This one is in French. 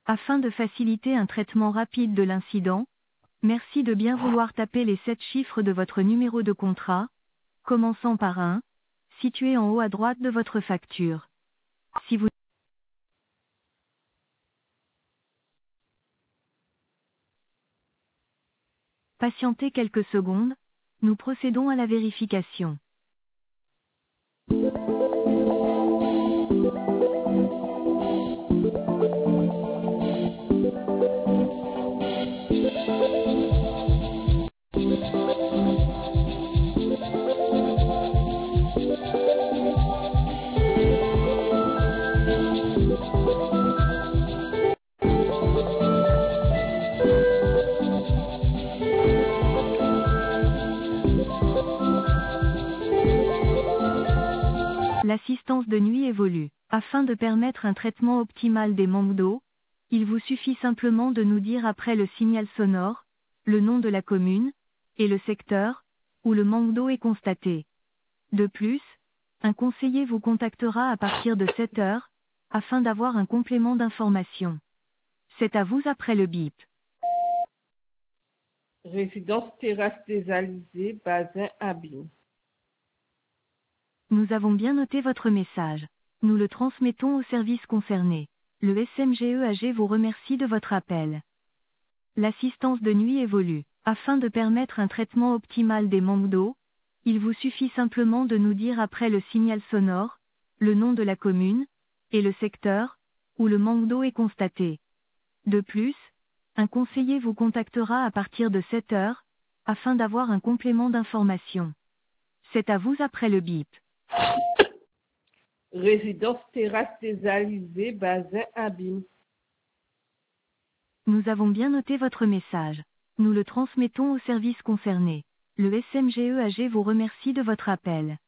Afin de faciliter un traitement rapide de l'incident, merci de bien vouloir taper les 7 chiffres de votre numéro de contrat, commençant par 1, situé en haut à droite de votre facture. Si vous patientez quelques secondes, nous procédons à la vérification. L'assistance de nuit évolue. Afin de permettre un traitement optimal des manques d'eau, il vous suffit simplement de nous dire après le signal sonore, le nom de la commune, et le secteur, où le manque d'eau est constaté. De plus, un conseiller vous contactera à partir de 7 heures, afin d'avoir un complément d'information. C'est à vous après le bip. Résidence Terrasse des Alizés, Bazin, Abine. Nous avons bien noté votre message. Nous le transmettons au service concerné. Le SMGEAG vous remercie de votre appel. L'assistance de nuit évolue. Afin de permettre un traitement optimal des manques d'eau, il vous suffit simplement de nous dire après le signal sonore, le nom de la commune, et le secteur, où le manque d'eau est constaté. De plus, un conseiller vous contactera à partir de 7 heures, afin d'avoir un complément d'information. C'est à vous après le bip. Résidence Terrasse des Alizés, Bazin, Abine. Nous avons bien noté votre message. Nous le transmettons au service concerné. Le SMGEAG vous remercie de votre appel.